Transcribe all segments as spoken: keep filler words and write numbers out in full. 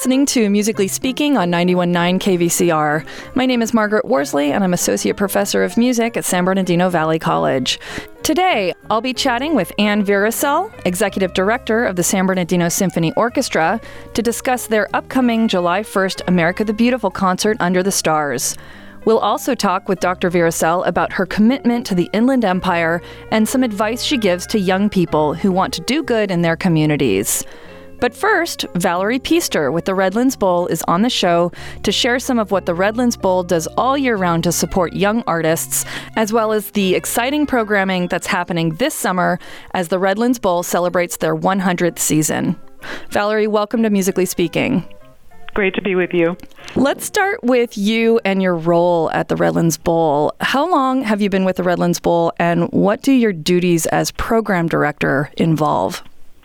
listening to Musically Speaking on ninety-one point nine K V C R. My name is Margaret Worsley, and I'm Associate Professor of Music at San Bernardino Valley College. Today, I'll be chatting with Anne Virasel, Executive Director of the San Bernardino Symphony Orchestra, to discuss their upcoming July first America the Beautiful concert Under the Stars. We'll also talk with Doctor Virasel about her commitment to the Inland Empire and some advice she gives to young people who want to do good in their communities. But first, Valerie Peaster with the Redlands Bowl is on the show to share some of what the Redlands Bowl does all year round to support young artists, as well as the exciting programming that's happening this summer as the Redlands Bowl celebrates their one hundredth season. Valerie, welcome to Musically Speaking. Great to be with you. Let's start with you and your role at the Redlands Bowl. How long have you been with the Redlands Bowl, and what do your duties as program director involve?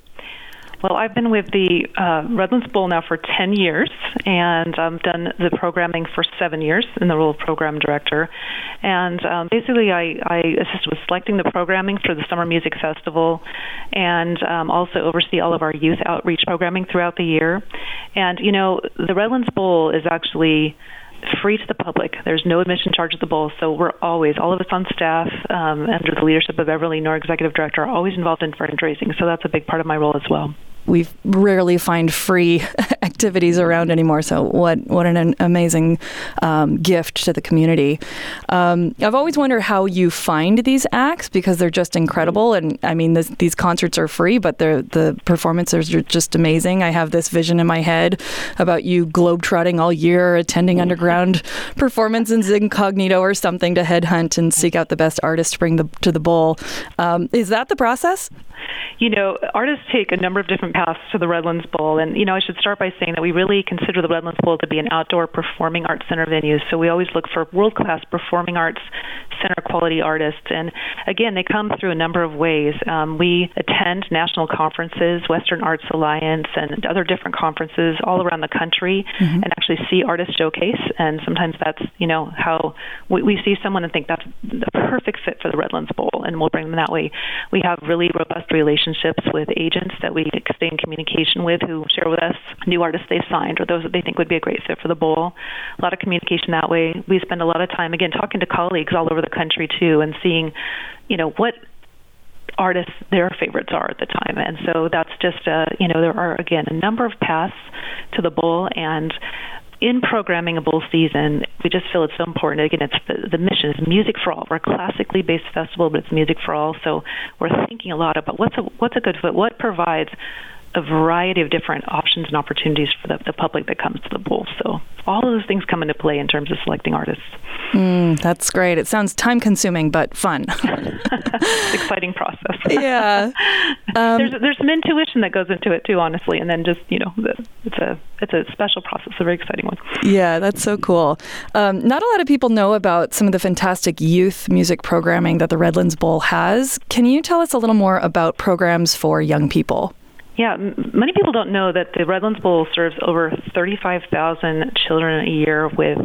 Well, I've been with the uh, Redlands Bowl now for ten years, and I've done the programming for seven years in the role of program director. And um, basically, I, I assist with selecting the programming for the Summer Music Festival, and um, also oversee all of our youth outreach programming throughout the year. And, you know, the Redlands Bowl is actually free to the public. There's no admission charge at the bowl, so we're always, all of us on staff, um, under the leadership of Beverly, our executive director, are always involved in fundraising, so that's a big part of my role as well. We rarely find free activities around anymore, so what what an amazing um, gift to the community. Um, I've always wondered how you find these acts, because they're just incredible, and I mean, this, these concerts are free, but the performances are just amazing. I have this vision in my head about you globetrotting all year, attending underground performances incognito or something to headhunt and seek out the best artists to bring the, to the bowl. Um, is that the process? You know, artists take a number of different paths to the Redlands Bowl, and, you know, I should start by saying that we really consider the Redlands Bowl to be an outdoor performing arts center venue, so we always look for world-class performing arts center quality artists, and again, they come through a number of ways. Um, we attend national conferences, Western Arts Alliance, and other different conferences all around the country, mm-hmm. and actually see artists showcase, and sometimes that's, you know, how we, we see someone and think that's the perfect fit for the Redlands Bowl, and we'll bring them that way. We have really robust relationships with agents that we stay in communication with, who share with us new artists they've signed or those that they think would be a great fit for the bowl. A lot of communication that way. We spend a lot of time, again, talking to colleagues all over the country, too, and seeing, you know, what artists their favorites are at the time. And so that's just, uh, you know, there are, again, a number of paths to the bowl, and in programming a bowl season, we just feel it's so important. Again, it's the, the mission is music for all. We're a classically based festival, but it's music for all. So we're thinking a lot about what's a what's a good fit, what provides a variety of different options and opportunities for the, the public that comes to the bowl. So all of those things come into play in terms of selecting artists. Mm, that's great. It sounds time-consuming, but fun. Exciting process. Yeah. Um, there's there's some intuition that goes into it too, honestly, and then just, you know, it's a it's a special process, a very exciting one. Yeah, that's so cool. Um, not a lot of people know about some of the fantastic youth music programming that the Redlands Bowl has. Can you tell us a little more about programs for young people? Yeah, m- many people don't know that the Redlands Bowl serves over thirty-five thousand children a year with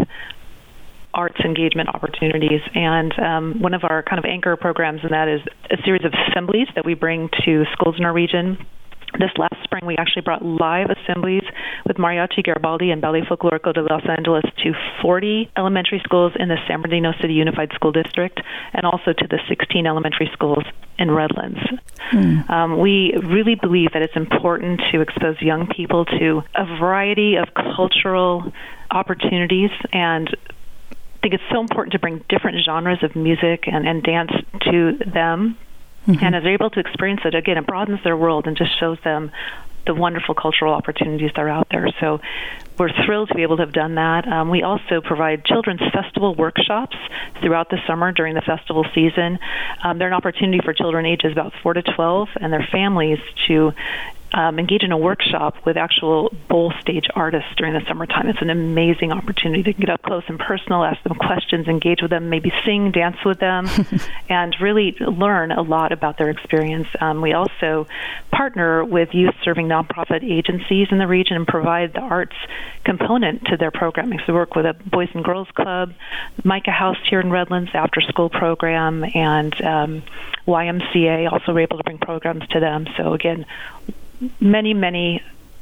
arts engagement opportunities. And um, one of our kind of anchor programs in that is a series of assemblies that we bring to schools in our region. This last spring, we actually brought live assemblies with Mariachi Garibaldi and Ballet Folklorico de Los Angeles to forty elementary schools in the San Bernardino City Unified School District, and also to the sixteen elementary schools in Redlands. Mm. Um, we really believe that it's important to expose young people to a variety of cultural opportunities, and I think it's so important to bring different genres of music and, and dance to them. Mm-hmm. And as they're able to experience it, again, it broadens their world and just shows them the wonderful cultural opportunities that are out there. So we're thrilled to be able to have done that. Um, we also provide children's festival workshops throughout the summer during the festival season. Um, they're an opportunity for children ages about four to twelve and their families to Um, engage in a workshop with actual bowl stage artists during the summertime. It's an amazing opportunity to get up close and personal, ask them questions, engage with them, maybe sing, dance with them, and really learn a lot about their experience. Um, we also partner with youth-serving nonprofit agencies in the region and provide the arts component to their programming. So we work with a Boys and Girls Club, Micah House here in Redlands, after-school program, and um, Y M C A also were able to bring programs to them. So again, many, many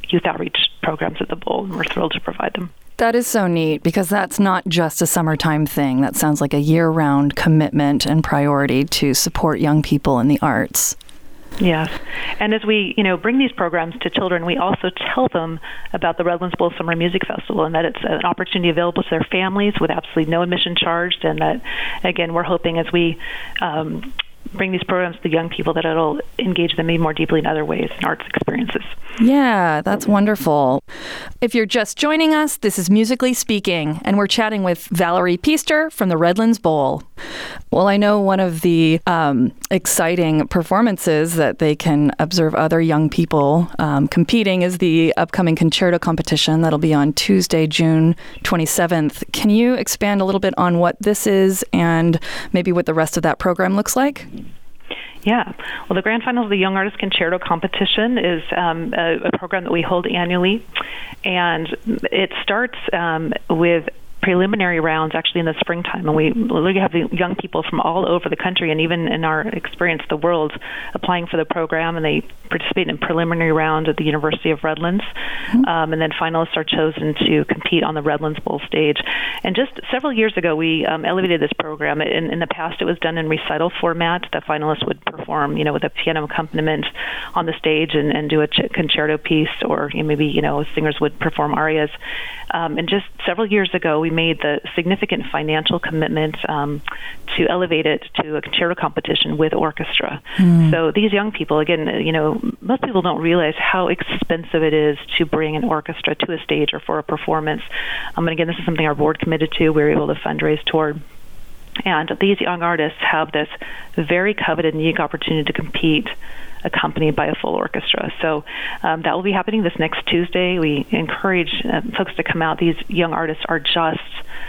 youth outreach programs at the Bowl, and we're thrilled to provide them. That is so neat, because that's not just a summertime thing. That sounds like a year-round commitment and priority to support young people in the arts. Yes. And as we, you know, bring these programs to children, we also tell them about the Redlands Bowl Summer Music Festival, and that it's an opportunity available to their families with absolutely no admission charged, and that, again, we're hoping as we um, bring these programs to young people that it'll engage them even more deeply in other ways in arts experiences. Yeah, that's wonderful. If you're just joining us, this is Musically Speaking, and we're chatting with Valerie Piester from the Redlands Bowl. Well, I know one of the um, exciting performances that they can observe other young people um, competing is the upcoming concerto competition that'll be on Tuesday, June twenty-seventh. Can you expand a little bit on what this is and maybe what the rest of that program looks like? Yeah. Well, the Grand Finals of the Young Artist Concerto Competition is um, a, a program that we hold annually, and it starts um, with preliminary rounds actually in the springtime, and we literally have the young people from all over the country, and even in our experience, the world, applying for the program, and they participate in a preliminary round at the University of Redlands, mm-hmm. um, and then finalists are chosen to compete on the Redlands Bowl stage. And just several years ago, we um, elevated this program. In, in the past, it was done in recital format. The finalists would perform, you know, with a piano accompaniment on the stage and, and do a ch- concerto piece, or you know, maybe, you know, singers would perform arias. Um, and just several years ago, we made the significant financial commitment um, to elevate it to a concerto competition with orchestra. Mm. So these young people, again, you know, most people don't realize how expensive it is to bring an orchestra to a stage or for a performance. Um, and again, this is something our board committed to. We were able to fundraise toward. And these young artists have this very coveted and unique opportunity to compete accompanied by a full orchestra. So um, that will be happening this next Tuesday. We encourage uh, folks to come out. These young artists are just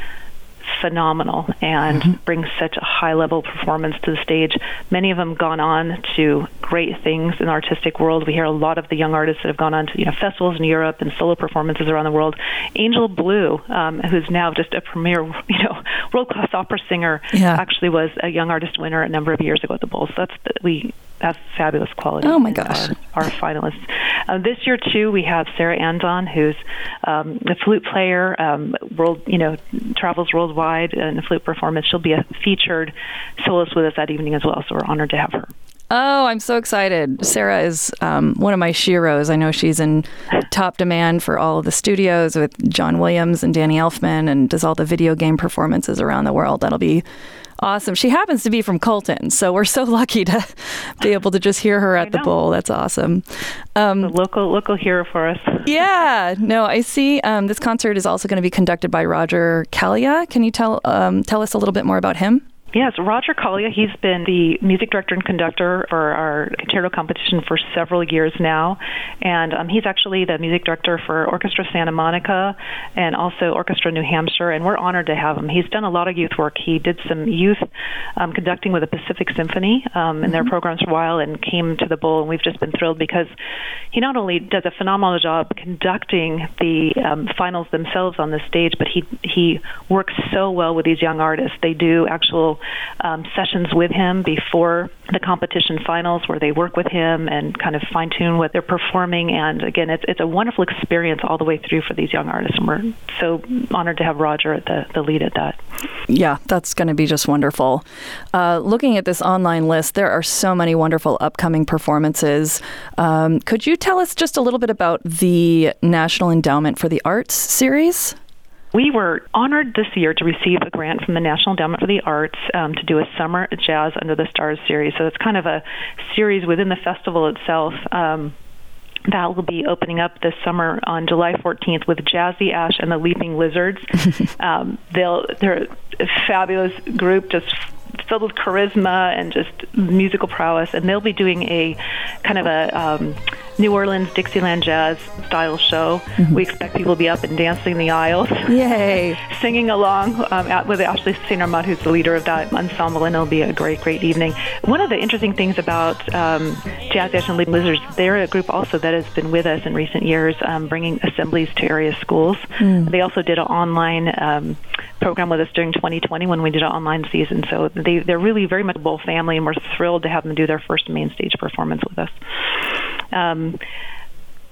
phenomenal and mm-hmm. bring such a high-level performance to the stage. Many of them gone on to great things in the artistic world. We hear a lot of the young artists that have gone on to, you know, festivals in Europe and solo performances around the world. Angel Blue, um, who's now just a premier, you know, world-class opera singer, yeah. actually was a young artist winner a number of years ago at the Bowl. So that's the, we that's fabulous quality. Oh my gosh! Our, our finalists uh, this year too. We have Sarah Andon, who's um, a flute player, um, world, you know, travels worldwide in a flute performance. She'll be a featured soloist with us that evening as well. So we're honored to have her. Oh, I'm so excited. Sarah is um, one of my sheroes. I know she's in top demand for all of the studios with John Williams and Danny Elfman, and does all the video game performances around the world. That'll be awesome. She happens to be from Colton, so we're so lucky to be able to just hear her at the Bowl. That's awesome. Um, a local local hero for us. Yeah. No, I see. Um, this concert is also going to be conducted by Roger Kalia. Can you tell um, tell us a little bit more about him? Yes, Roger Kalia, he's been the music director and conductor for our concerto competition for several years now, and um, he's actually the music director for Orchestra Santa Monica and also Orchestra New Hampshire, and we're honored to have him. He's done a lot of youth work. He did some youth um, conducting with the Pacific Symphony um, in mm-hmm. their programs for a while and came to the Bowl, and we've just been thrilled because he not only does a phenomenal job conducting the um, finals themselves on the stage, but he, he works so well with these young artists. They do actual Um, sessions with him before the competition finals where they work with him and kind of fine-tune what they're performing. And again, it's it's a wonderful experience all the way through for these young artists, and we're so honored to have Roger at the, the lead at that. Yeah, that's going to be just wonderful. Uh, looking at this online list, there are so many wonderful upcoming performances. Um, could you tell us just a little bit about the National Endowment for the Arts series? We were honored this year to receive a grant from the National Endowment for the Arts um, to do a Summer Jazz Under the Stars series. So it's kind of a series within the festival itself. Um, that will be opening up this summer on July fourteenth with Jazzy Ash and the Leaping Lizards. um, they'll, they're a fabulous group, just filled with charisma and just musical prowess, and they'll be doing a kind of a um, New Orleans Dixieland jazz style show. Mm-hmm. We expect people to be up and dancing in the aisles. Yay! Singing along um, at, with Ashley Saint Armand, who's the leader of that ensemble, and it'll be a great, great evening. One of the interesting things about um, Jazzy Ash and Leaping Lizards, they're a group also that has been with us in recent years, um, bringing assemblies to area schools. Mm. They also did an online um, program with us during twenty twenty when we did an online season. So they, they're really very much a Bowl family, and we're thrilled to have them do their first main stage performance with us. Um,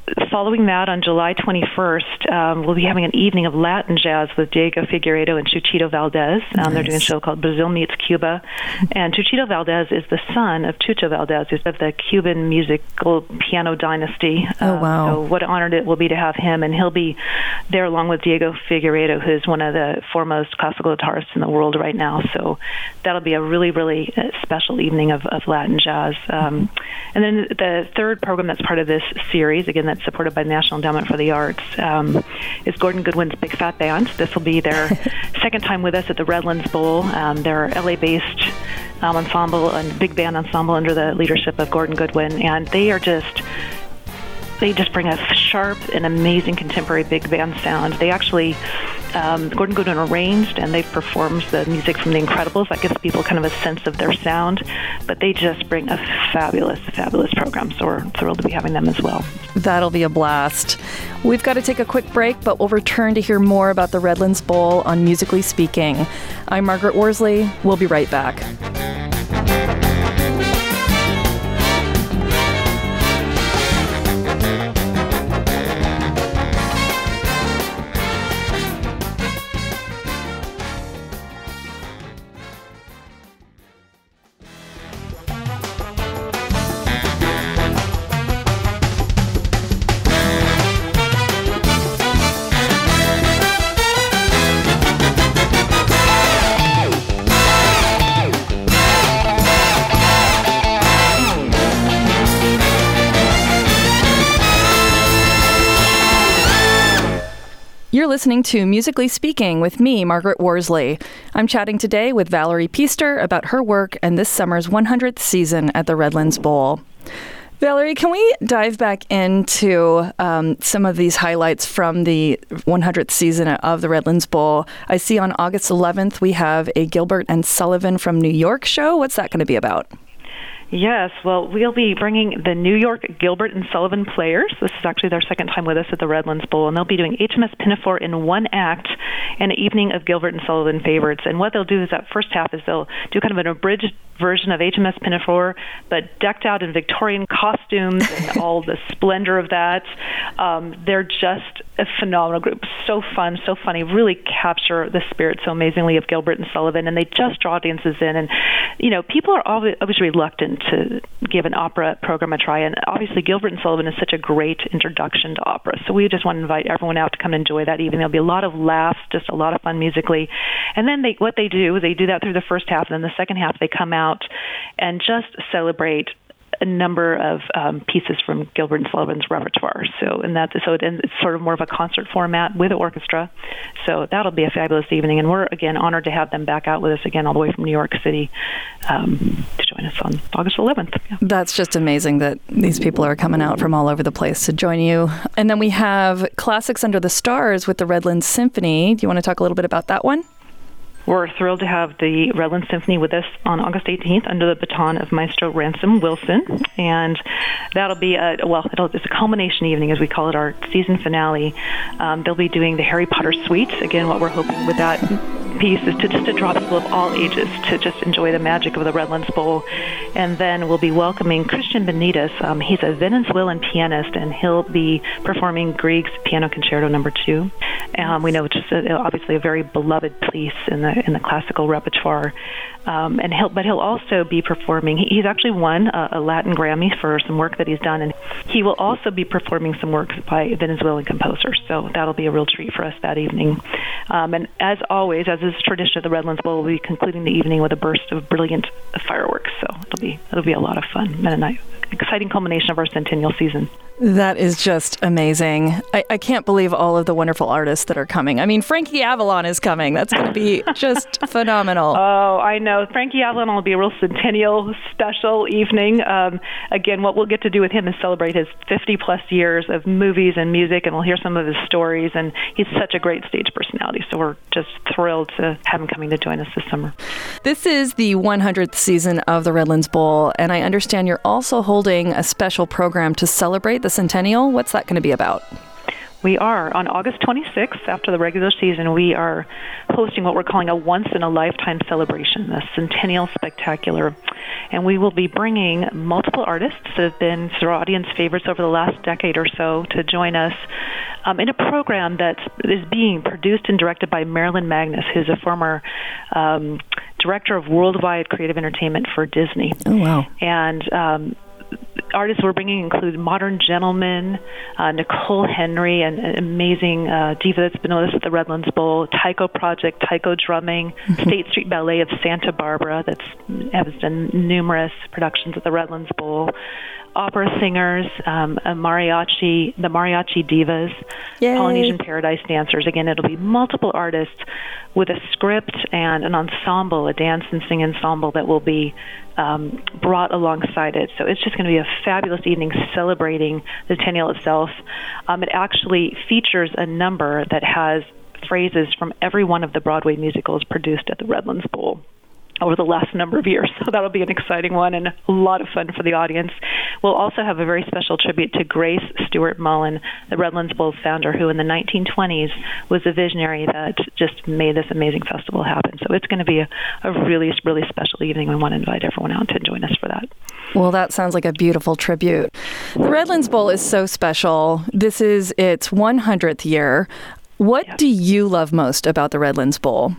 following that, on July twenty-first, um, we'll be having an evening of Latin jazz with Diego Figueiredo and Chuchito Valdez. Um, nice. They're doing a show called Brazil Meets Cuba. And Chuchito Valdez is the son of Chucho Valdez, who's of the Cuban musical piano dynasty. Oh, wow. Um, so what an honor it will be to have him. And he'll be there along with Diego Figueiredo, who's one of the foremost classical guitarists in the world right now. So that'll be a really, really special evening of, of Latin jazz. Um, and then the third program that's part of this series, again, that's supported by the National Endowment for the Arts, um, is Gordon Goodwin's Big Fat Band. This will be their second time with us at the Redlands Bowl. Um, they're L A-based um, ensemble and big band ensemble under the leadership of Gordon Goodwin, and they are just they just bring a sharp and amazing contemporary big band sound. They actually, um, Gordon Goodwin arranged, and they've performed the music from The Incredibles. That gives people kind of a sense of their sound, but they just bring a fabulous, fabulous program, so we're thrilled to be having them as well. That'll be a blast. We've got to take a quick break, but we'll return to hear more about the Redlands Bowl on Musically Speaking. I'm Margaret Worsley. We'll be right back. You're listening to Musically Speaking with me, Margaret Worsley. I'm chatting today with Valerie Piester about her work and this summer's one hundredth season at the Redlands Bowl. Valerie, can we dive back into um, some of these highlights from the one hundredth season of the Redlands Bowl? I see on August eleventh we have a Gilbert and Sullivan from New York show. What's that going to be about? Yes, well, we'll be bringing the New York Gilbert and Sullivan Players. This is actually their second time with us at the Redlands Bowl, and they'll be doing H M S Pinafore in one act and an evening of Gilbert and Sullivan favorites. And what they'll do is that first half is they'll do kind of an abridged version of H M S Pinafore, but decked out in Victorian costumes and all the splendor of that. Um, they're just a phenomenal group. So fun, so funny, really capture the spirit so amazingly of Gilbert and Sullivan, and they just draw audiences in. And, you know, people are always, always reluctant to give an opera program a try, and obviously Gilbert and Sullivan is such a great introduction to opera. So we just want to invite everyone out to come enjoy that evening. There'll be a lot of laughs, just a lot of fun musically. And then they, what they do, they do that through the first half, and then the second half they come out and just celebrate a number of um, pieces from Gilbert and Sullivan's repertoire. So, and that, so it, and it's sort of more of a concert format with an orchestra. So that'll be a fabulous evening, and we're again honored to have them back out with us again, all the way from New York City, um, to join us on August eleventh. Yeah. That's just amazing that these people are coming out from all over the place to join you. And then we have Classics Under the Stars with the Redlands Symphony. Do you want to talk a little bit about that one? We're thrilled to have the Redlands Symphony with us on August eighteenth under the baton of Maestro Ransom Wilson. And that'll be, a, well, it'll, it's a culmination evening, as we call it, our season finale. Um, they'll be doing the Harry Potter Suite. Again, what we're hoping with that piece is to just to draw people of all ages to just enjoy the magic of the Redlands Bowl. And then we'll be welcoming Christian Benitez. Um, he's a Venezuelan pianist, and he'll be performing Grieg's Piano Concerto Number Two. Um, we know it's just a, obviously a very beloved piece in the in the classical repertoire. Um, and he'll, but he'll also be performing. He, he's actually won a, a Latin Grammy for some work that he's done, and he will also be performing some works by Venezuelan composers. So that'll be a real treat for us that evening. Um, and as always, as is tradition of the Redlands Bowl, we'll be concluding the evening with a burst of brilliant fireworks. So it'll be it'll be a lot of fun and a nice, exciting culmination of our centennial season. That is just amazing. I, I can't believe all of the wonderful artists that are coming. I mean, Frankie Avalon is coming. That's going to be just phenomenal. Oh, I know. Frankie Avalon will be a real centennial special evening. Um, again, what we'll get to do with him is celebrate his fifty-plus years of movies and music, and we'll hear some of his stories. And he's such a great stage personality, so we're just thrilled to have him coming to join us this summer. This is the one hundredth season of the Redlands Bowl, and I understand you're also holding a special program to celebrate the centennial. What's that going to be about? We are. On August twenty-sixth, after the regular season, we are hosting what we're calling a once-in-a-lifetime celebration, the Centennial Spectacular. and we will be bringing multiple artists that have been sort of audience favorites over the last decade or so to join us um, in a program that is being produced and directed by Marilyn Magnus, who's a former um, director of worldwide creative entertainment for Disney. Oh, wow. And um, artists we're bringing include Modern Gentlemen, uh, Nicole Henry, an, an amazing uh, diva that's been with us at the Redlands Bowl, Taiko Project, Taiko Drumming, mm-hmm. State Street Ballet of Santa Barbara, that's has done numerous productions at the Redlands Bowl, opera singers, um, a mariachi, the Mariachi Divas, Yay. Polynesian Paradise Dancers. Again, it'll be multiple artists with a script and an ensemble, a dance and sing ensemble that will be um, brought alongside it. So it's just going to be a fabulous evening celebrating the centennial itself. Um, it actually features a number that has phrases from every one of the Broadway musicals produced at the Redlands Bowl over the last number of years. So that'll be an exciting one and a lot of fun for the audience. We'll also have a very special tribute to Grace Stewart Mullen, the Redlands Bowl's founder, who in the nineteen twenties was a visionary that just made this amazing festival happen. So it's going to be a, a really, really special evening. We want to invite everyone out to join us for that. Well, that sounds like a beautiful tribute. The Redlands Bowl is so special. This is its one hundredth year. What yes. do you love most about the Redlands Bowl?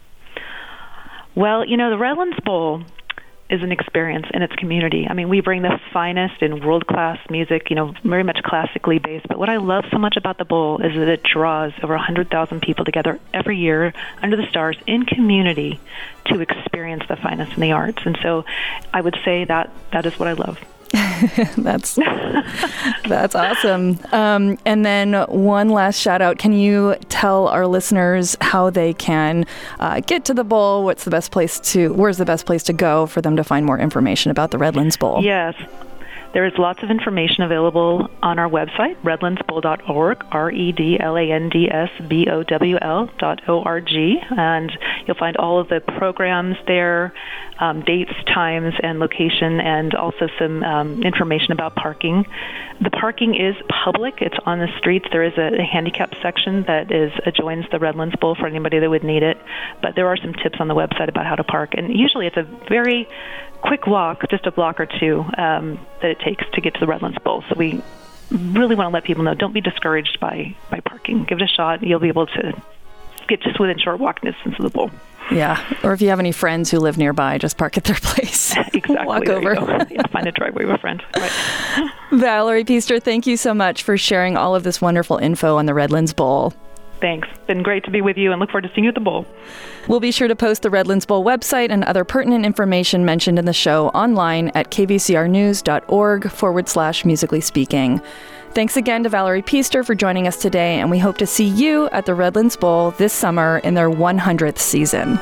Well, you know, the Redlands Bowl is an experience in its community. I mean, we bring the finest in world-class music, you know, very much classically based. But what I love so much about the Bowl is that it draws over one hundred thousand people together every year under the stars in community to experience the finest in the arts. And so I would say that that is what I love. that's that's awesome. Um, and then one last shout out. Can you tell our listeners how they can uh, get to the bowl? What's the best place to? Where's the best place to go for them to find more information about the Redlands Bowl? Yes. There is lots of information available on our website, redlands bowl dot org, R E D L A N D S B O W L dot O R G, and you'll find all of the programs there, um, dates, times, and location, and also some um, information about parking. The parking is public. It's on the streets. There is a, a handicap section that is adjoins the Redlands Bowl for anybody that would need it, but there are some tips on the website about how to park, and usually it's a very quick walk, just a block or two, um, that it takes to get to the Redlands Bowl. So we really want to let people know, don't be discouraged by, by parking. Give it a shot. You'll be able to get just within short walk distance of the bowl. Yeah, or if you have any friends who live nearby, just park at their place. Exactly. Walk there over. Yeah, find a driveway with a friend. Right. Valerie Piester, thank you so much for sharing all of this wonderful info on the Redlands Bowl. Thanks. Been great to be with you and look forward to seeing you at the Bowl. We'll be sure to post the Redlands Bowl website and other pertinent information mentioned in the show online at kvcrnews.org forward slash musically speaking. Thanks again to Valerie Piester for joining us today, and we hope to see you at the Redlands Bowl this summer in their one hundredth season.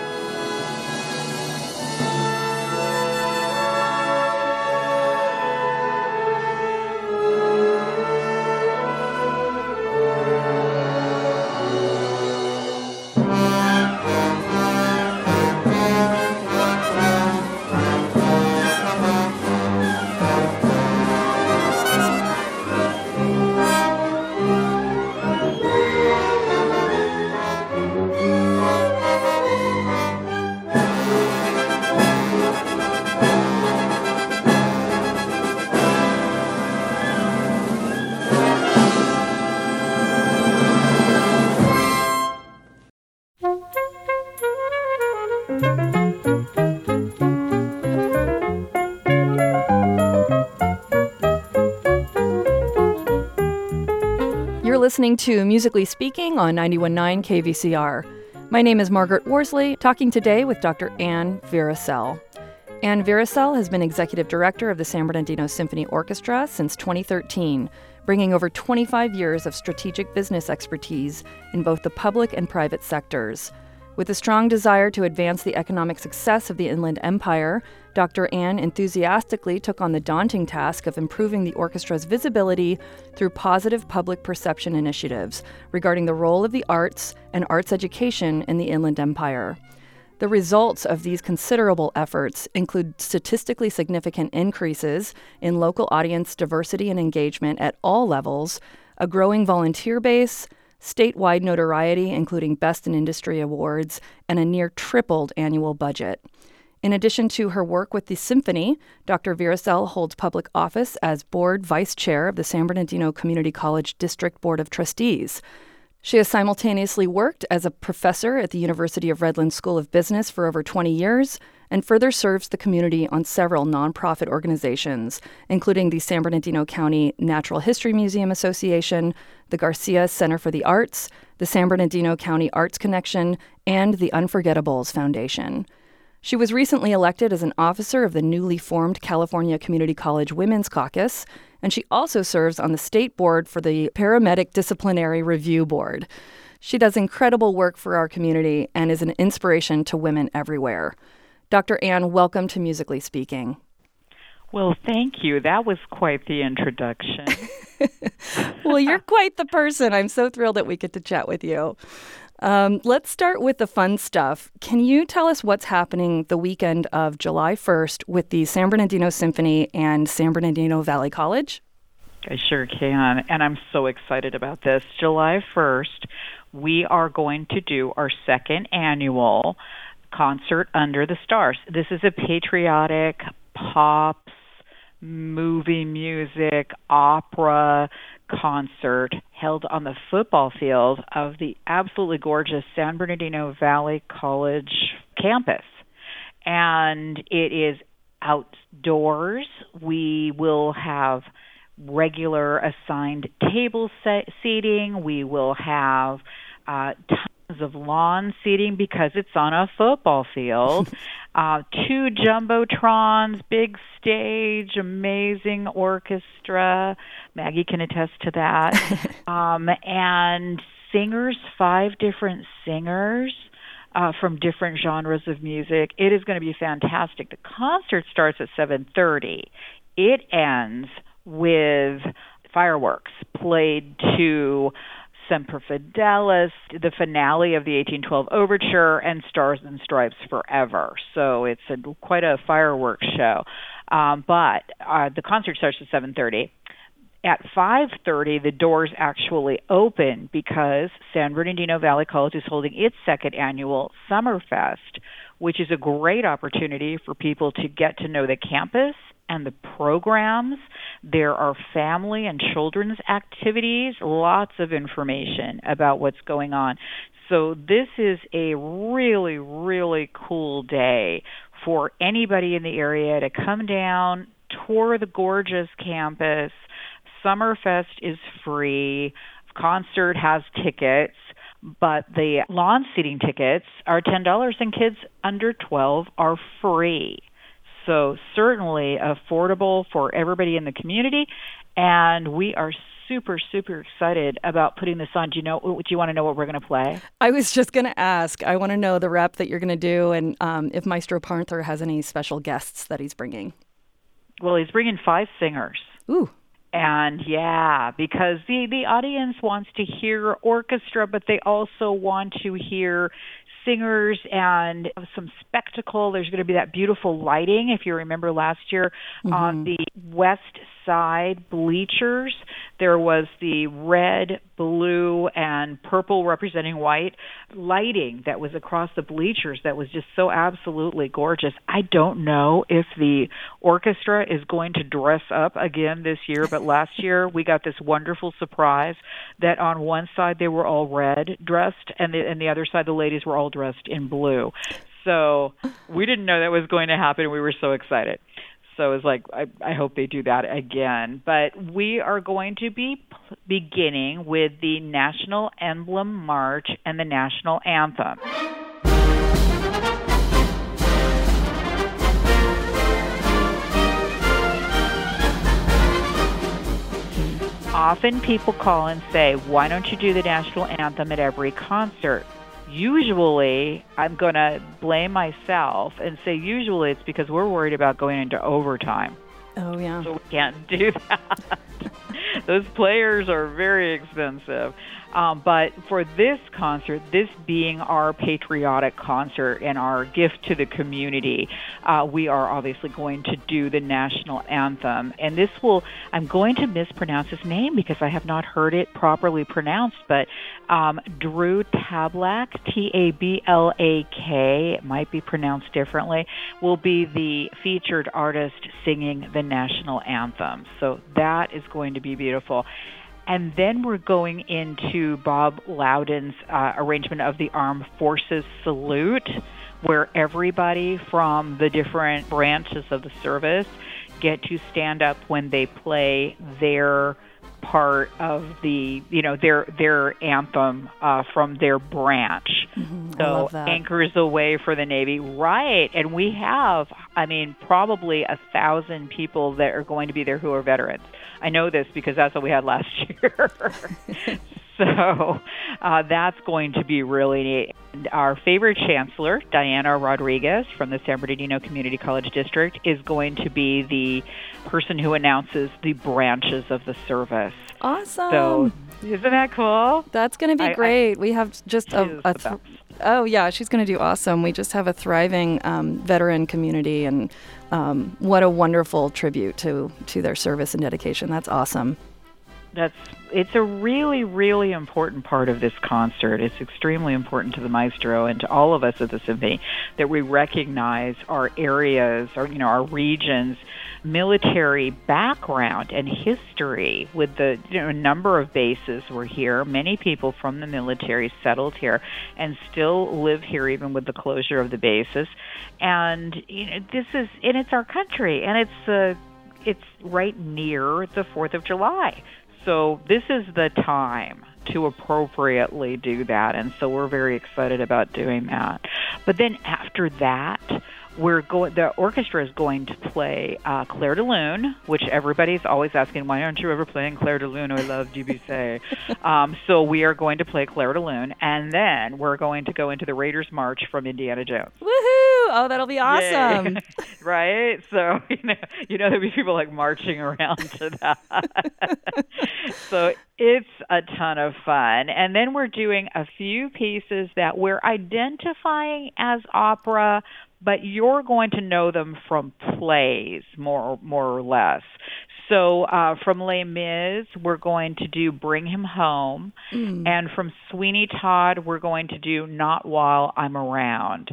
You're listening to Musically Speaking on ninety-one point nine K V C R. My name is Margaret Worsley, talking today with Doctor Ann Virasell. Ann Virasell has been Executive Director of the San Bernardino Symphony Orchestra since twenty thirteen, bringing over twenty-five years of strategic business expertise in both the public and private sectors. With a strong desire to advance the economic success of the Inland Empire, Doctor Ann enthusiastically took on the daunting task of improving the orchestra's visibility through positive public perception initiatives regarding the role of the arts and arts education in the Inland Empire. The results of these considerable efforts include statistically significant increases in local audience diversity and engagement at all levels, a growing volunteer base, statewide notoriety, including Best in Industry awards, and a near tripled annual budget. In addition to her work with the symphony, Doctor Viracel holds public office as board vice chair of the San Bernardino Community College District Board of Trustees. She has simultaneously worked as a professor at the University of Redlands School of Business for over twenty years and further serves the community on several nonprofit organizations, including the San Bernardino County Natural History Museum Association, the Garcia Center for the Arts, the San Bernardino County Arts Connection, and the Unforgettables Foundation. She was recently elected as an officer of the newly formed California Community College Women's Caucus, and she also serves on the state board for the Paramedic Disciplinary Review Board. She does incredible work for our community and is an inspiration to women everywhere. Doctor Ann, welcome to Musically Speaking. Well, thank you. That was quite the introduction. Well, you're quite the person. I'm so thrilled that we get to chat with you. Um, let's start with the fun stuff. Can you tell us what's happening the weekend of July first with the San Bernardino Symphony and San Bernardino Valley College? I sure can, and I'm so excited about this. July first, we are going to do our second annual Concert Under the Stars. This is a patriotic pops, movie music, opera concert held on the football field of the absolutely gorgeous San Bernardino Valley College campus. And it is outdoors. We will have regular assigned table set seating. We will have uh, tons of lawn seating because it's on a football field. Uh, two jumbotrons, big stage, amazing orchestra. Maggie can attest to that. um, and singers, five different singers uh, from different genres of music. It is going to be fantastic. The concert starts at seven thirty. It ends with fireworks played to Semper Fidelis, the finale of the eighteen twelve Overture, and Stars and Stripes Forever. So it's a, quite a fireworks show. Um, but uh, the concert starts at seven thirty. At five thirty, the doors actually open because San Bernardino Valley College is holding its second annual Summerfest, which is a great opportunity for people to get to know the campus and the programs. There are family and children's activities, lots of information about what's going on. So this is a really, really cool day for anybody in the area to come down, tour the gorgeous campus. Summerfest is free. Concert has tickets, but the lawn seating tickets are ten dollars and kids under twelve are free. So certainly affordable for everybody in the community, and we are super, super excited about putting this on. Do you know? Do you want to know what we're going to play? I was just going to ask. I want to know the rep that you're going to do, and um, if Maestro Panther has any special guests that he's bringing. Well, he's bringing five singers. Ooh. And yeah, because the, the audience wants to hear orchestra, but they also want to hear singers and some spectacle. There's going to be that beautiful lighting. If you remember last year mm-hmm. on the west side bleachers, there was the red, blue, and purple representing white lighting that was across the bleachers that was just so absolutely gorgeous. I don't know if the orchestra is going to dress up again this year, but last year we got this wonderful surprise that on one side they were all red dressed, and the, and the other side the ladies were all dressed in blue. So we didn't know that was going to happen. We were so excited. So it's like, I, I hope they do that again. But we are going to be p- beginning with the National Emblem March and the National Anthem. Often people call and say, why don't you do the National Anthem at every concert? Usually, I'm going to blame myself and say usually it's because we're worried about going into overtime. Oh, yeah. So we can't do that. Those players are very expensive. Um, but for this concert, this being our patriotic concert and our gift to the community, uh, we are obviously going to do the national anthem. And this will, I'm going to mispronounce his name because I have not heard it properly pronounced, but um, Drew Tablak, T A B L A K, it might be pronounced differently, will be the featured artist singing the national anthem. So that is going to be beautiful. And then we're going into Bob Loudon's uh, arrangement of the Armed Forces Salute, where everybody from the different branches of the service get to stand up when they play their part of the, you know, their their anthem uh, from their branch. Mm-hmm. So I love that. Anchors Away for the Navy, right? And we have, I mean, probably a thousand people that are going to be there who are veterans. I know this because that's what we had last year. So uh, that's going to be really neat. And our favorite chancellor, Diana Rodriguez from the San Bernardino Community College District, is going to be the person who announces the branches of the service. Awesome. So isn't that cool? That's going to be I, great. I, we have just a, a th- oh yeah, she's going to do awesome. We just have a thriving um, veteran community, and um, what a wonderful tribute to to their service and dedication. That's awesome. That's it's a really, really important part of this concert. It's extremely important to the maestro and to all of us at the symphony that we recognize our areas, or you know, our regions, military background and history. With the you know number of bases were here, many people from the military settled here and still live here even with the closure of the bases. And you know, this is and it's our country, and it's uh, it's right near the fourth of July. So this is the time to appropriately do that, and so we're very excited about doing that. But then after that, we're going. The orchestra is going to play uh, Clair de Lune, which everybody's always asking, why aren't you ever playing Clair de Lune? I love Debussy. um, so we are going to play Clair de Lune, and then we're going to go into the Raiders March from Indiana Jones. Woohoo! Oh, that'll be awesome. Right? So, you know, you know, there'll be people like marching around to that. So it's a ton of fun. And then we're doing a few pieces that we're identifying as opera, but you're going to know them from plays, more, more or less. So uh, from Les Mis, we're going to do Bring Him Home. Mm. And from Sweeney Todd, we're going to do Not While I'm Around.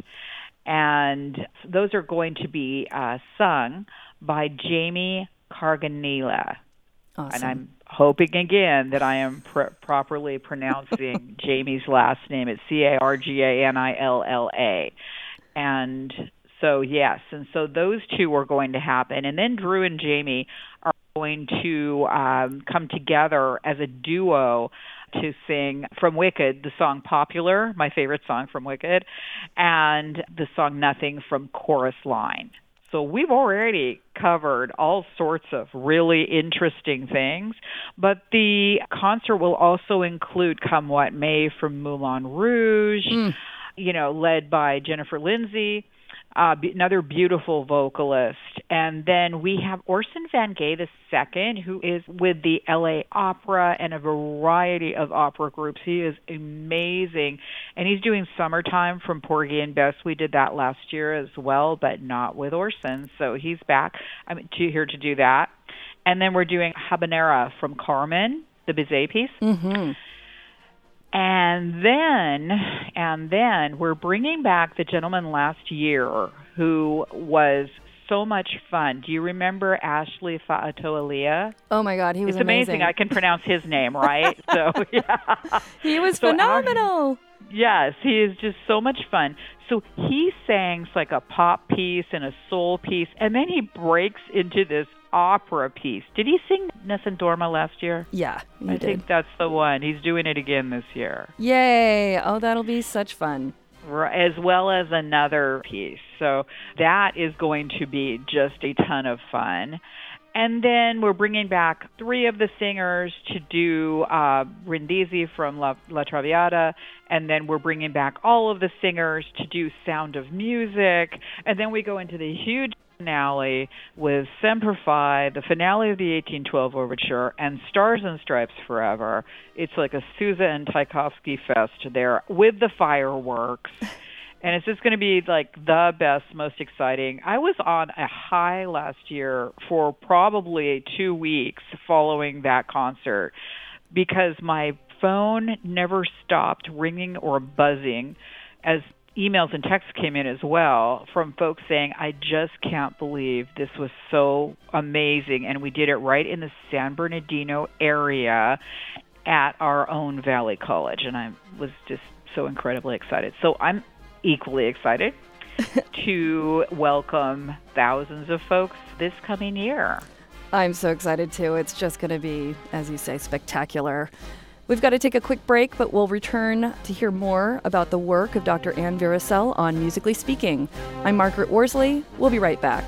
And those are going to be uh, sung by Jamie Carganilla. Awesome. And I'm hoping again that I am pr- properly pronouncing Jamie's last name. It's C A R G A N I L L A. And so, yes, and so those two are going to happen. And then Drew and Jamie are going to um, come together as a duo to sing from Wicked, the song Popular, my favorite song from Wicked, and the song Nothing from Chorus Line. So we've already covered all sorts of really interesting things, but the concert will also include Come What May from Moulin Rouge, mm. you know, led by Jennifer Lindsay, uh, another beautiful vocalist. And then we have Orson Van Gay the Second, who is with the L A Opera and a variety of opera groups. He is amazing. And he's doing Summertime from Porgy and Bess. We did that last year as well, but not with Orson. So he's back. I'm here to do that. And then we're doing Habanera from Carmen, the Bizet piece. Mm-hmm. And then, and then we're bringing back the gentleman last year who was so much fun. Do you remember Ashley Fa'atoalia? Oh my God, he was it's amazing. amazing. I can pronounce his name, right? So yeah, he was so phenomenal. Ash- yes, he is just so much fun. So he sang like a pop piece and a soul piece, and then he breaks into this opera piece. Did he sing Nessun Dorma last year? Yeah, he I did. think that's the one. He's doing it again this year. Yay! Oh, that'll be such fun. As well as another piece. So that is going to be just a ton of fun. And then we're bringing back three of the singers to do uh, Brindisi from La, La Traviata, and then we're bringing back all of the singers to do Sound of Music, and then we go into the huge finale with Semper Fi, the finale of the eighteen twelve Overture, and Stars and Stripes Forever. It's like a Sousa and Tchaikovsky fest there with the fireworks. And it's just going to be like the best, most exciting. I was on a high last year for probably two weeks following that concert because my phone never stopped ringing or buzzing as emails and texts came in as well from folks saying, I just can't believe this was so amazing. And we did it right in the San Bernardino area at our own Valley College. And I was just so incredibly excited. So I'm equally excited to welcome thousands of folks this coming year. I'm so excited too. It's just going to be, as you say, spectacular. We've got to take a quick break, but we'll return to hear more about the work of Doctor Ann Virasell on Musically Speaking. I'm Margaret Worsley. We'll be right back.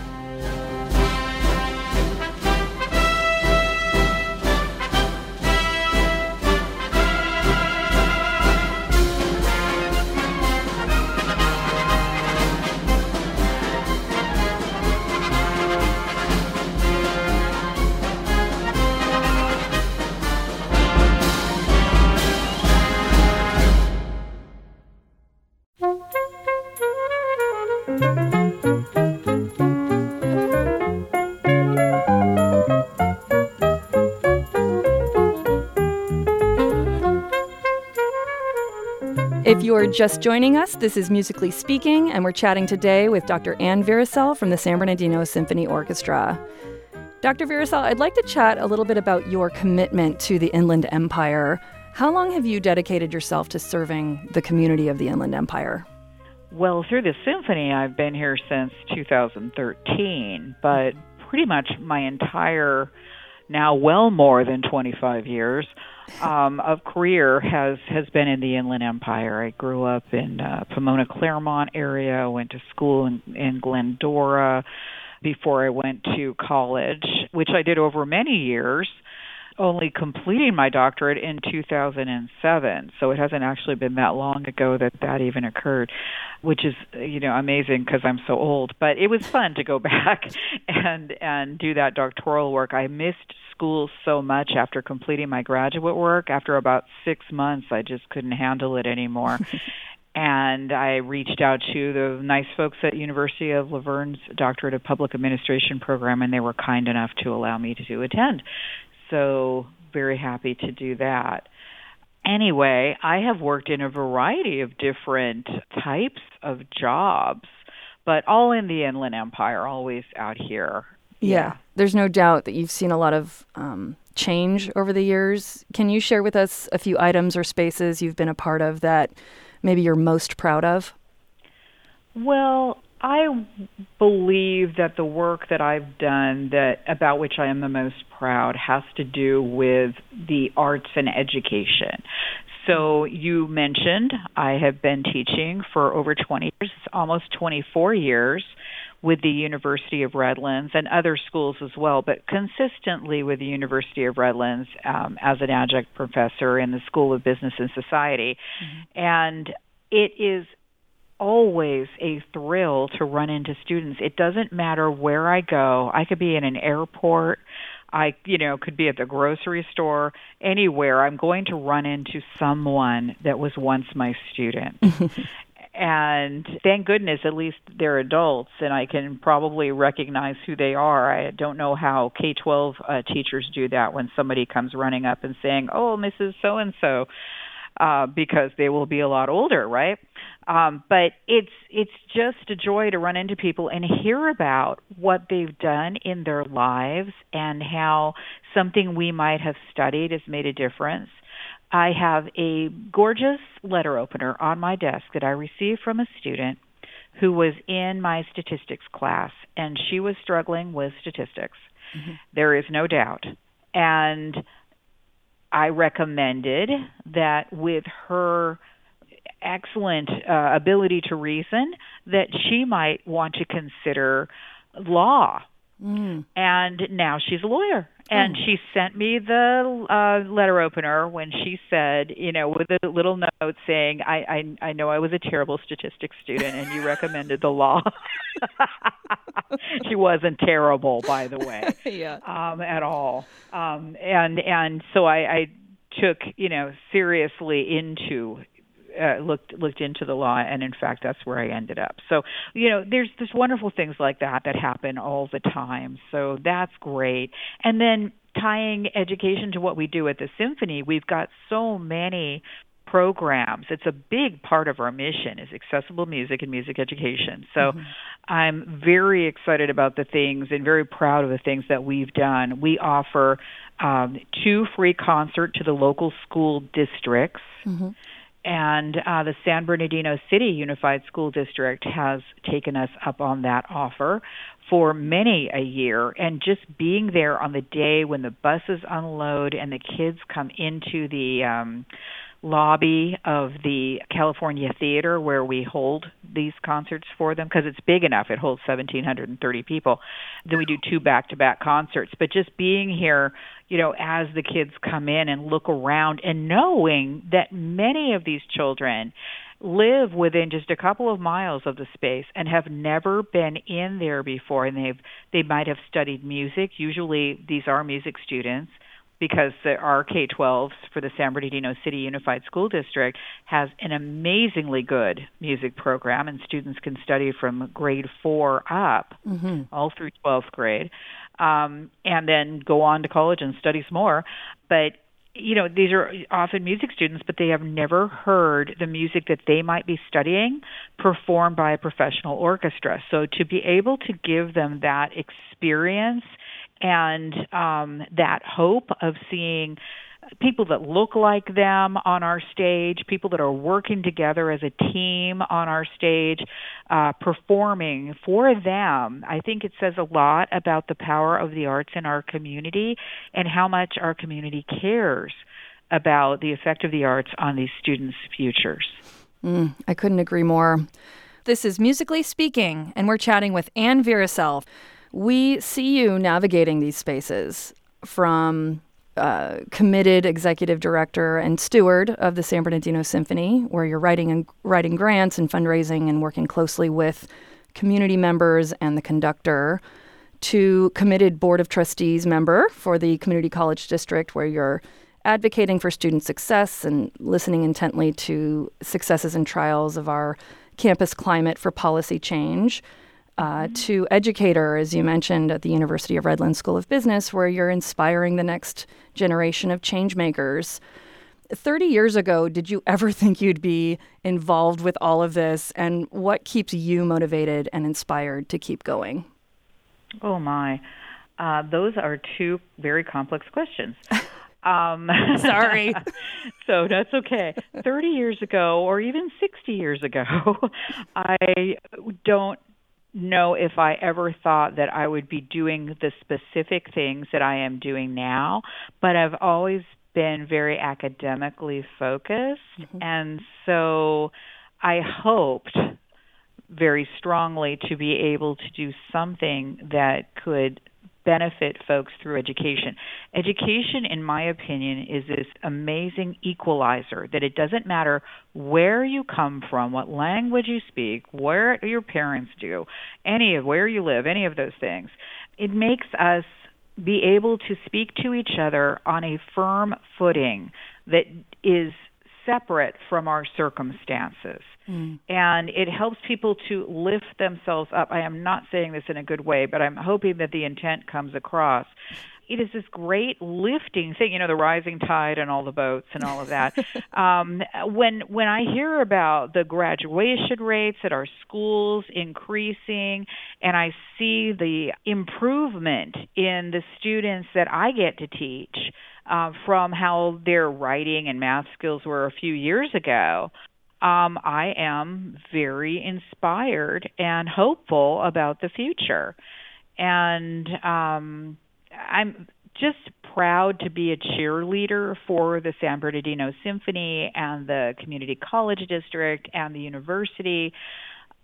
If you're just joining us, this is Musically Speaking, and we're chatting today with Doctor Ann Virasell from the San Bernardino Symphony Orchestra. Doctor Virasell, I'd like to chat a little bit about your commitment to the Inland Empire. How long have you dedicated yourself to serving the community of the Inland Empire? Well, through the symphony, I've been here since two thousand thirteen, but pretty much my entire, now well more than twenty-five years, um, of career has, has been in the Inland Empire. I grew up in uh, Pomona, Claremont area, went to school in, in Glendora before I went to college, which I did over many years, only completing my doctorate in two thousand seven. So it hasn't actually been that long ago that that even occurred, which is, you know, amazing because I'm so old. But it was fun to go back and and do that doctoral work. I missed school so much after completing my graduate work. After about six months, I just couldn't handle it anymore. And I reached out to the nice folks at University of La Verne's Doctorate of Public Administration program, and they were kind enough to allow me to attend. So very happy to do that. Anyway, I have worked in a variety of different types of jobs, but all in the Inland Empire, always out here. Yeah. yeah. There's no doubt that you've seen a lot of um, change over the years. Can you share with us a few items or spaces you've been a part of that maybe you're most proud of? Well, I believe that the work that I've done that about which I am the most proud has to do with the arts and education. So you mentioned I have been teaching for over twenty years, almost twenty-four years, with the University of Redlands and other schools as well, but consistently with the University of Redlands um, as an adjunct professor in the School of Business and Society. Mm-hmm. And it is always a thrill to run into students. It doesn't matter where I go. I could be in an airport. I, you know, could be at the grocery store, anywhere. I'm going to run into someone that was once my student. And thank goodness, at least they're adults, and I can probably recognize who they are. I don't know how K twelve uh, teachers do that when somebody comes running up and saying, oh, Missus So-and-so, uh, because they will be a lot older, right? Um, but it's it's just a joy to run into people and hear about what they've done in their lives and how something we might have studied has made a difference. I have a gorgeous letter opener on my desk that I received from a student who was in my statistics class, and she was struggling with statistics. Mm-hmm. There is no doubt. And I recommended that with her excellent uh, ability to reason, that she might want to consider law. Mm. And now she's a lawyer, And she sent me the uh, letter opener when she said, you know, with a little note saying, I, I, I know I was a terrible statistics student and you recommended the law. She wasn't terrible, by the way, yeah. um, at all. Um, and and so I, I took, you know, seriously into Uh, looked looked into the law, and in fact, that's where I ended up. So, you know, there's there's wonderful things like that that happen all the time. So that's great. And then tying education to what we do at the Symphony, we've got so many programs. It's a big part of our mission is accessible music and music education. So mm-hmm. I'm very excited about the things and very proud of the things that we've done. We offer um, two free concerts to the local school districts. Mm-hmm. And uh, the San Bernardino City Unified School District has taken us up on that offer for many a year. And just being there on the day when the buses unload and the kids come into the um, lobby of the California Theater where we hold these concerts for them, because it's big enough. It holds one thousand seven hundred thirty people. Then we do two back-to-back concerts. But just being here, you know, as the kids come in and look around and knowing that many of these children live within just a couple of miles of the space and have never been in there before, and they've they might have studied music. Usually these are music students, because the our K twelves for the San Bernardino City Unified School District has an amazingly good music program, and students can study from grade four up, mm-hmm. all through twelfth grade, um, and then go on to college and study some more. But, you know, these are often music students, but they have never heard the music that they might be studying performed by a professional orchestra. So to be able to give them that experience and um, that hope of seeing people that look like them on our stage, people that are working together as a team on our stage, uh, performing for them, I think it says a lot about the power of the arts in our community and how much our community cares about the effect of the arts on these students' futures. Mm, I couldn't agree more. This is Musically Speaking, and we're chatting with Ann Virasel. We see you navigating these spaces from uh, committed executive director and steward of the San Bernardino Symphony, where you're writing and writing grants and fundraising and working closely with community members and the conductor, to committed board of trustees member for the Community College District, where you're advocating for student success and listening intently to successes and trials of our campus climate for policy change. Uh, to educator, as you mentioned, at the University of Redlands School of Business, where you're inspiring the next generation of change makers. thirty years ago, did you ever think you'd be involved with all of this? And what keeps you motivated and inspired to keep going? Oh, my. Uh, those are two very complex questions. Um, Sorry. So that's okay. thirty years ago, or even sixty years ago, I don't know if I ever thought that I would be doing the specific things that I am doing now, but I've always been very academically focused. Mm-hmm. And so I hoped very strongly to be able to do something that could benefit folks through education. Education, in my opinion, is this amazing equalizer that it doesn't matter where you come from, what language you speak, where your parents do, any of where you live, any of those things. It makes us be able to speak to each other on a firm footing that is separate from our circumstances. Mm. And it helps people to lift themselves up. I am not saying this in a good way, but I'm hoping that the intent comes across. It is this great lifting thing, you know, the rising tide and all the boats and all of that. um, when when I hear about the graduation rates at our schools increasing, and I see the improvement in the students that I get to teach uh, from how their writing and math skills were a few years ago, Um, I am very inspired and hopeful about the future. And um, I'm just proud to be a cheerleader for the San Bernardino Symphony and the Community College District and the university.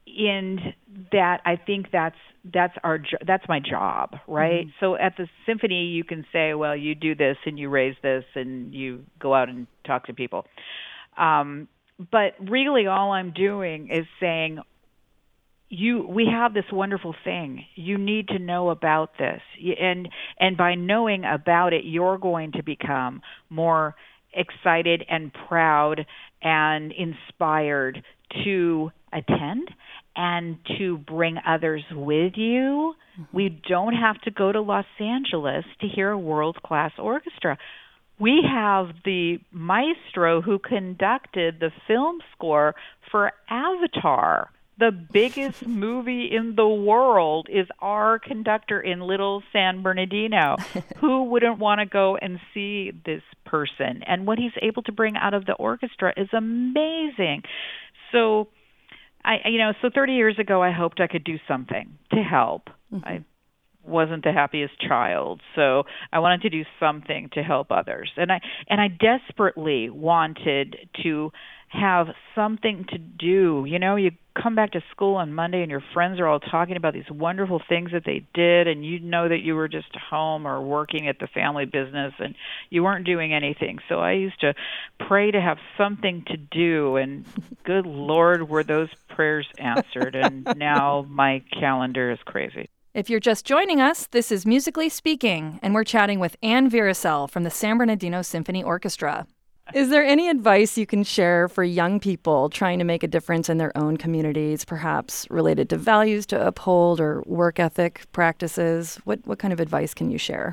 in that I think that's that's our jo- that's my job, right? Mm-hmm. So at the symphony, you can say, well, you do this and you raise this and you go out and talk to people. Um, but really, all I'm doing is saying, you we have this wonderful thing. You need to know about this, and and by knowing about it, you're going to become more excited and proud and inspired to attend and to bring others with you. Mm-hmm. We don't have to go to Los Angeles to hear a world-class orchestra. We have the maestro who conducted the film score for Avatar. The biggest movie in the world is our conductor in Little San Bernardino. Who wouldn't want to go and see this person? And what he's able to bring out of the orchestra is amazing. So, I, you know, so thirty years ago, I hoped I could do something to help. Mm-hmm. I wasn't the happiest child, so I wanted to do something to help others. And I and I desperately wanted to have something to do. You know, you come back to school on Monday and your friends are all talking about these wonderful things that they did, and you know that you were just home or working at the family business and you weren't doing anything. So I used to pray to have something to do, and good Lord, were those prayers answered, and now my calendar is crazy. If you're just joining us, this is Musically Speaking, and we're chatting with Ann Virasel from the San Bernardino Symphony Orchestra. Is there any advice you can share for young people trying to make a difference in their own communities, perhaps related to values to uphold or work ethic practices? What what kind of advice can you share?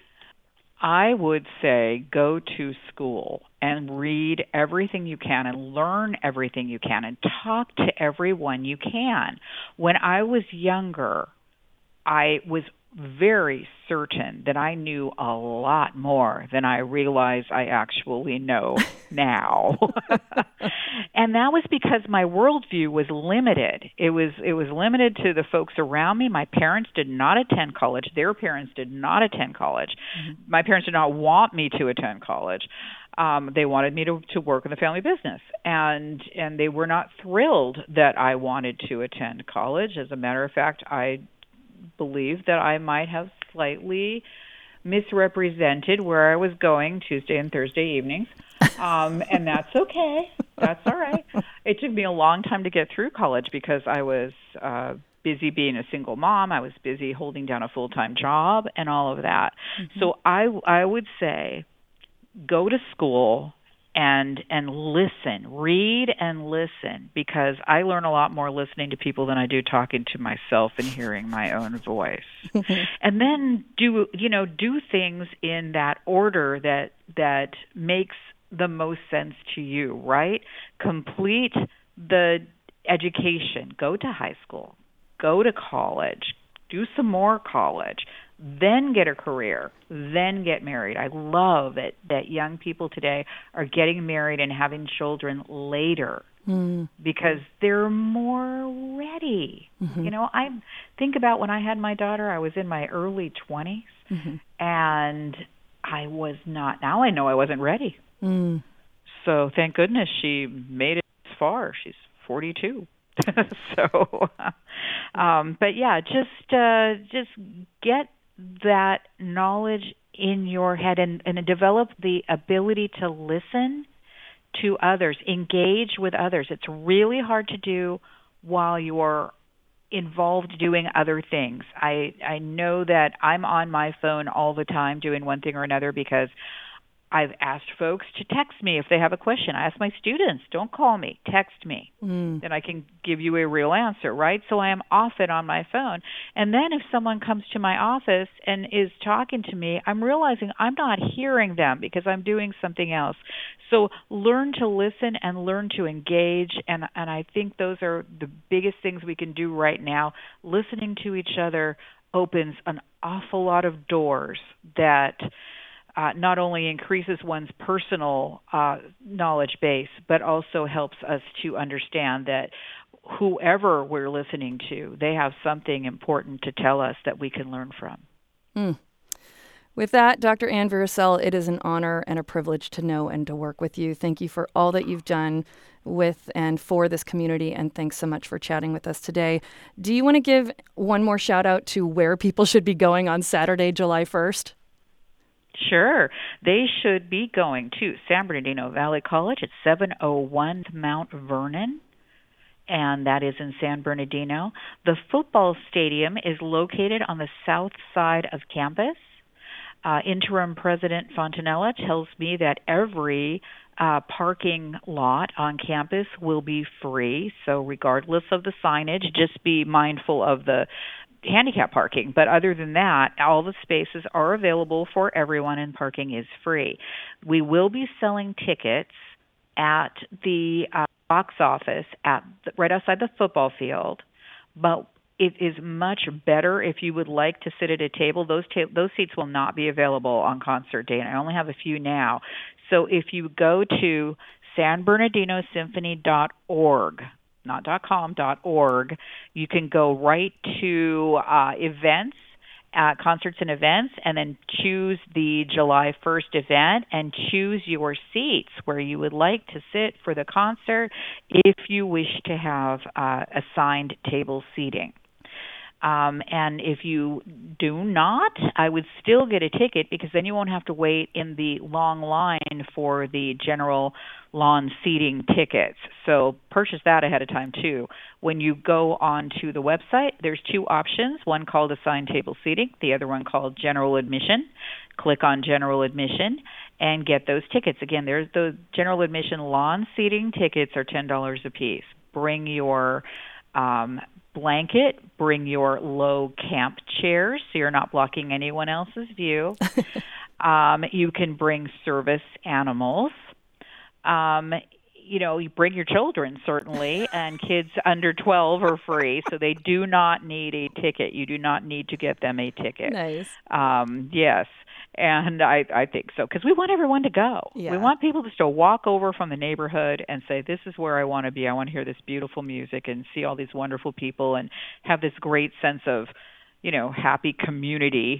I would say go to school and read everything you can and learn everything you can and talk to everyone you can. When I was younger, I was very certain that I knew a lot more than I realize I actually know now. And that was because my worldview was limited. It was it was limited to the folks around me. My parents did not attend college. Their parents did not attend college. Mm-hmm. My parents did not want me to attend college. Um, they wanted me to, to work in the family business, and and they were not thrilled that I wanted to attend college. As a matter of fact, I believe that I might have slightly misrepresented where I was going Tuesday and Thursday evenings, um, and that's okay. That's all right. It took me a long time to get through college because I was uh, busy being a single mom. I was busy holding down a full-time job and all of that. Mm-hmm. So I, I would say go to school and and listen, read and listen, because I learn a lot more listening to people than I do talking to myself and hearing my own voice. And then do, you know, do things in that order that that makes the most sense to you, right? Complete the education, go to high school, go to college, do some more college, then get a career, then get married. I love that, that young people today are getting married and having children later mm. because they're more ready. Mm-hmm. You know, I think about when I had my daughter, I was in my early twenties, mm-hmm. and I was not. Now I know I wasn't ready. Mm. So thank goodness she made it this far. She's forty-two. so, um, but yeah, just uh, just get that knowledge in your head and, and develop the ability to listen to others, engage with others. It's really hard to do while you're involved doing other things. I, I know that I'm on my phone all the time doing one thing or another because I've asked folks to text me if they have a question. I ask my students, don't call me, text me. Mm. Then I can give you a real answer, right? So I am often on my phone. And then if someone comes to my office and is talking to me, I'm realizing I'm not hearing them because I'm doing something else. So learn to listen and learn to engage. And, and I think those are the biggest things we can do right now. Listening to each other opens an awful lot of doors that Uh, not only increases one's personal uh, knowledge base, but also helps us to understand that whoever we're listening to, they have something important to tell us that we can learn from. Mm. With that, Doctor Ann Viricell, it is an honor and a privilege to know and to work with you. Thank you for all that you've done with and for this community, and thanks so much for chatting with us today. Do you want to give one more shout out to where people should be going on Saturday, July first? Sure. They should be going to San Bernardino Valley College at seven oh one Mount Vernon, and that is in San Bernardino. The football stadium is located on the south side of campus. Uh, Interim President Fontanella tells me that every uh, parking lot on campus will be free. So regardless of the signage, just be mindful of the handicap parking. But other than that, all the spaces are available for everyone and parking is free. We will be selling tickets at the uh, box office at the, right outside the football field, but it is much better if you would like to sit at a table. Those ta- those seats will not be available on concert day, and I only have a few now. So if you go to san bernardino symphony dot org, not .com, .org, you can go right to uh, events, uh, concerts and events, and then choose the July first event and choose your seats where you would like to sit for the concert if you wish to have uh, assigned table seating. Um, and if you do not, I would still get a ticket because then you won't have to wait in the long line for the general lawn seating tickets. So purchase that ahead of time too. When you go onto the website, there's two options, one called assigned table seating, the other one called general admission. Click on general admission and get those tickets. Again, there's the general admission lawn seating tickets are ten dollars a piece. Bring your um, blanket, bring your low camp chairs so you're not blocking anyone else's view. um, you can bring service animals. Um, you know, you bring your children, certainly, and kids under twelve are free, so they do not need a ticket. You do not need to get them a ticket. Nice. Um, yes. And I, I think so, because we want everyone to go. Yeah. We want people just to walk over from the neighborhood and say, this is where I want to be. I want to hear this beautiful music and see all these wonderful people and have this great sense of, you know, happy community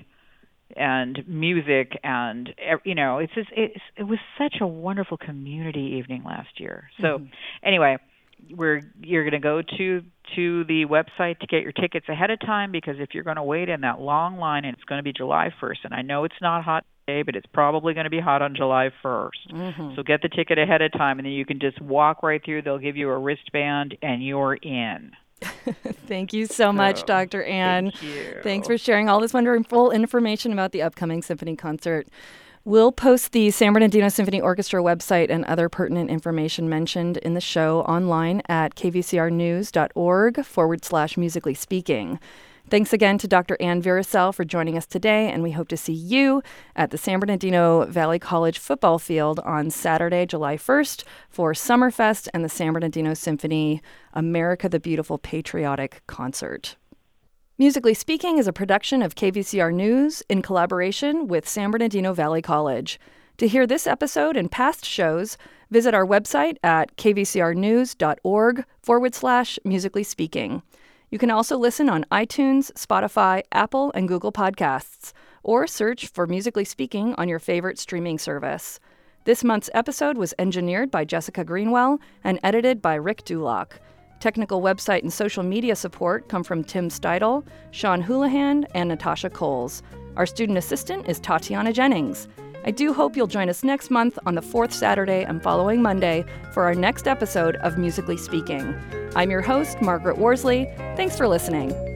and music. And, you know, it's just, it's, it was such a wonderful community evening last year. So mm-hmm. anyway, we're you're going to go to to the website to get your tickets ahead of time, because if you're going to wait in that long line, and it's going to be July first, and I know it's not hot today, but it's probably going to be hot on July first. Mm-hmm. So get the ticket ahead of time, and then you can just walk right through. They'll give you a wristband, and you're in. Thank you so much, so, Doctor Ann. Thank you. Thanks for sharing all this wonderful information about the upcoming symphony concert. We'll post the San Bernardino Symphony Orchestra website and other pertinent information mentioned in the show online at kvcrnews.org forward slash musically speaking. Thanks again to Doctor Ann Viricell for joining us today, and we hope to see you at the San Bernardino Valley College football field on Saturday, July first for Summerfest and the San Bernardino Symphony America the Beautiful Patriotic Concert. Musically Speaking is a production of K V C R News in collaboration with San Bernardino Valley College. To hear this episode and past shows, visit our website at kvcrnews.org forward slash musically speaking. You can also listen on iTunes, Spotify, Apple, and Google Podcasts, or search for Musically Speaking on your favorite streaming service. This month's episode was engineered by Jessica Greenwell and edited by Rick Dulock. Technical website and social media support come from Tim Steidel, Sean Houlihan, and Natasha Coles. Our student assistant is Tatiana Jennings. I do hope you'll join us next month on the fourth Saturday and following Monday for our next episode of Musically Speaking. I'm your host, Margaret Worsley. Thanks for listening.